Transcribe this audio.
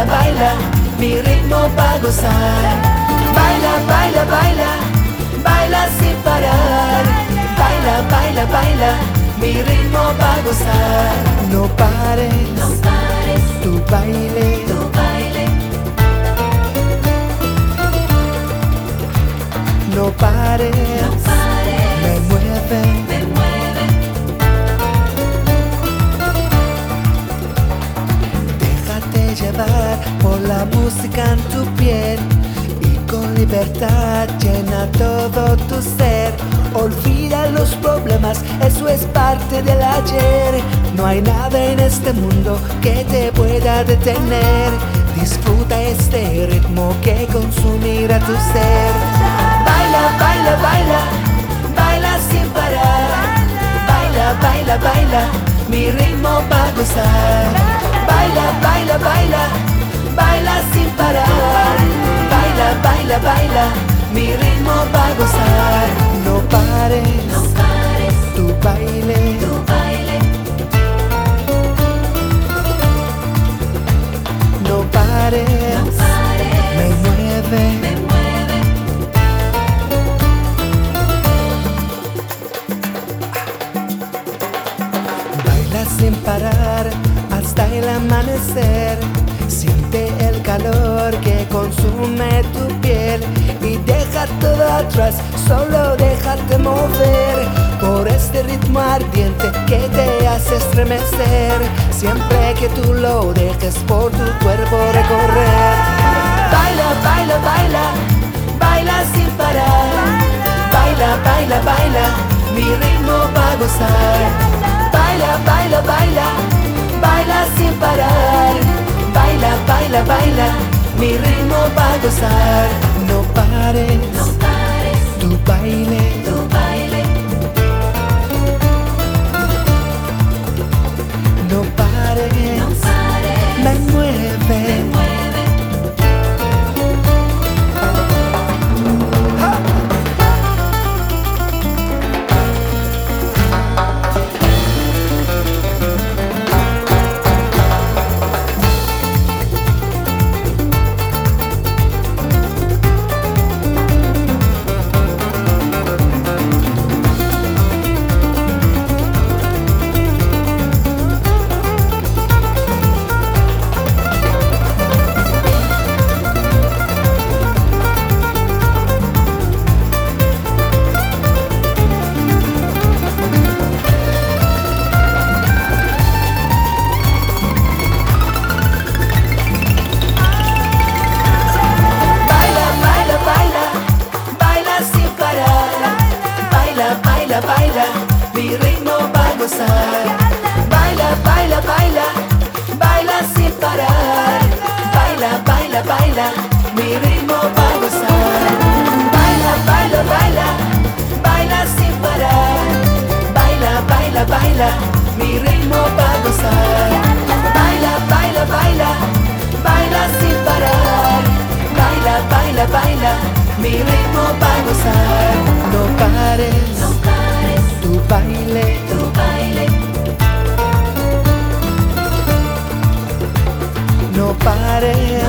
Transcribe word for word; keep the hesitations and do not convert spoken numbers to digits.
baila, baila, mi ritmo pa' gozar. Baila, baila, baila, baila sin parar. Baila, baila, baila, mi ritmo pa' gozar. No pares, No pares, tu baile, tu baile. no pares, No pares, me mueve. me mueve. Déjate llevar por la música en tu piel y con libertad llena todo tu ser. Olvida los problemas, eso es parte del ayer. No hay nada en este mundo que te pueda detener. Disfruta este ritmo que consumirá tu ser. Baila, baila, baila, baila sin parar. Baila, baila, baila, mi ritmo pa' gozar. Baila, baila, baila, baila sin parar. Baila, baila, baila, mi ritmo pa' gozar. No pares, No pares, tu baile, tu baile. no pares, No pares, me mueve. me mueve. Baila sin parar hasta el amanecer. Siente el calor que consume tu piel y deja todo atrás, solo déjate mover por este ritmo ardiente que te hace estremecer. Siempre que tú lo dejes por tu cuerpo recorrer. Baila, baila, baila, baila sin parar. Baila, baila, baila, mi ritmo pa' gozar. Baila, baila, baila, baila sin parar. Baila, baila, baila, mi ritmo pa' gozar. No pares, No pares, tu baile, tu baile. no pares, No pares, me me mueve. mueve. Baila, baila, baila, baila sin parar. Baila, baila, baila, mi ritmo pa' gozar. Baila, baila, baila, baila sin parar. Baila, baila, baila, mi ritmo pa' gozar. Baila, baila, baila, baila sin parar. Baila, baila, baila, mi ritmo pa' gozar. Baila, baila, baila, baila sin parar. Baila, baila, baila, mi ritmo pa' gozar. No pares, No pares, tu baile, tu baile. no pares,